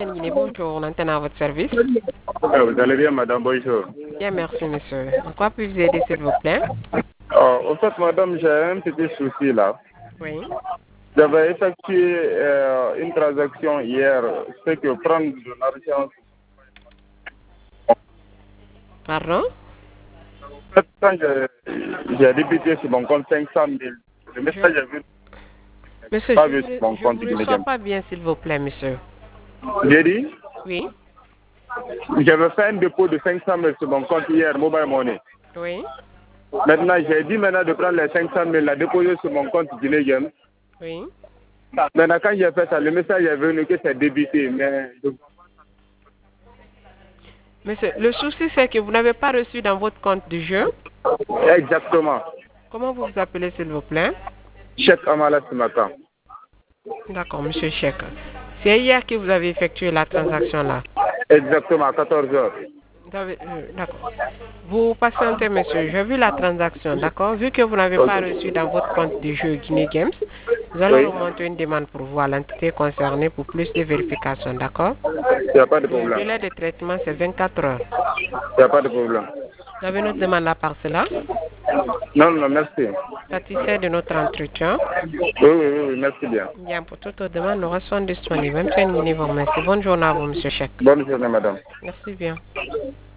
Bonjour, on antenne à votre service. Vous allez bien, madame, bonjour. Bien, merci, monsieur. En quoi puis-je vous aider, s'il vous plaît? En fait, madame, j'ai un petit souci là. Oui. J'avais effectué une transaction hier, c'est que prendre de l'argent. Pardon? Quand j'ai débuté sur mon compte 500 000, le message est venu, Monsieur, pas vu sur mon je compte vous reçois immédiatement. pas bien, s'il vous plaît, monsieur. J'ai dit, Oui. j'avais fait un dépôt de 500 000 sur mon compte hier, Mobile Money. Oui. Maintenant, j'ai dit maintenant de prendre les 500 000, la déposer sur mon compte Guinée Game. Oui. Maintenant, quand j'ai fait ça, le message est venu que c'est débité, mais Monsieur, le souci, c'est que vous n'avez pas reçu dans votre compte du jeu. exactement. Comment vous vous appelez, s'il vous plaît? Cheikh Amala Simaka. D'accord, monsieur Cheikh. C'est hier que vous avez effectué la transaction là. Exactement, à 14 heures. D'accord. Vous patientez, monsieur. J'ai vu la transaction, d'accord? Vu que vous n'avez Ok. pas reçu dans votre compte du jeu Guinée Games, nous allons Oui, remonter une demande pour voir l'entité concernée pour plus de vérification, d'accord? il n'y a pas de Le problème. délai de traitement, c'est 24 heures. Il n'y a pas de problème. Vous avez notre demande à part cela? Non, non, merci. Satisfait de notre entretien? Oui, merci bien. Bien, pour toute autre demande, nous restons disponibles. Même si vous merci. Bonne journée à vous, monsieur Cheikh. Bonne journée, madame. Merci bien.